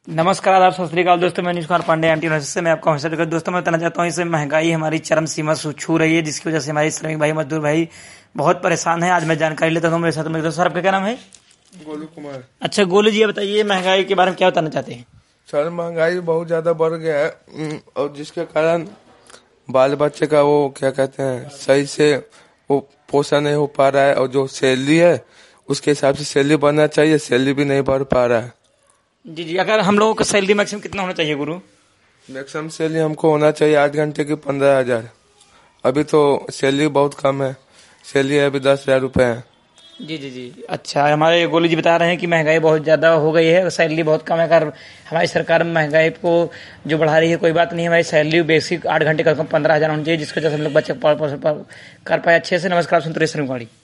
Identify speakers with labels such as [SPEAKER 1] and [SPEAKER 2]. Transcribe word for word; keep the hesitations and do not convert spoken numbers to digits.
[SPEAKER 1] नमस्कार, आदाब, सत श्री अकाल दोस्तों। मैं नीश Kumar Pandey M T university से मैं आपका हौसला देकर दोस्तों मैं बताना चाहता हूँ इससे महंगाई हमारी चरम सीमा से छू रही है, जिसकी वजह से हमारे श्रमिक भाई मजदूर भाई बहुत परेशान है। आज मैं जानकारी लेता हूँ मेरे साथ मेरे दोस्त। सर, आपका क्या नाम है?
[SPEAKER 2] गोलू कुमार।
[SPEAKER 1] अच्छा गोलू जी, ये बताइए महंगाई के बारे में क्या बताना चाहते हैं?
[SPEAKER 2] सर, महंगाई बहुत ज्यादा बढ़ गया है उम, और जिसके कारण बाल बच्चे का वो क्या कहते हैं सही से वो पोषण नहीं हो पा रहा है, और जो सैलरी है उसके हिसाब से सैलरी बढ़ना चाहिए, सैलरी भी नहीं बढ़ पा रहा है।
[SPEAKER 1] जी जी, अगर हम लोगों का सैलरी मैक्सिमम कितना होना चाहिए गुरु?
[SPEAKER 2] मैक्सिमम सैलरी हमको होना चाहिए आठ घंटे की पंद्रह हजार। अभी तो सैलरी बहुत कम है, सैलरी अभी दस हजार रुपये है।
[SPEAKER 1] जी जी जी। अच्छा, हमारे गोलू जी बता रहे हैं कि महंगाई बहुत ज़्यादा हो गई है और सैलरी बहुत कम है। अगर हमारी सरकार महंगाई को जो बढ़ा रही है कोई बात नहीं, हमारी सैलरी बेसिक आठ घंटे का कम पंद्रह हज़ार होनी चाहिए, जिसकी वजह से हम लोग बच्चे कर पाए अच्छे से। नमस्कार, सुनते रहिए श्रमिक वाणी।